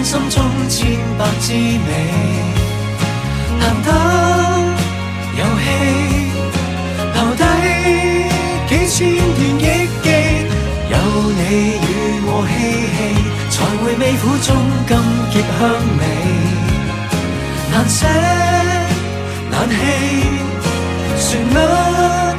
信心中千百滋味，难得有戲，留低幾千段憶記，有你與我嬉戲，才會味苦中甘澀香味。難捨難棄旋律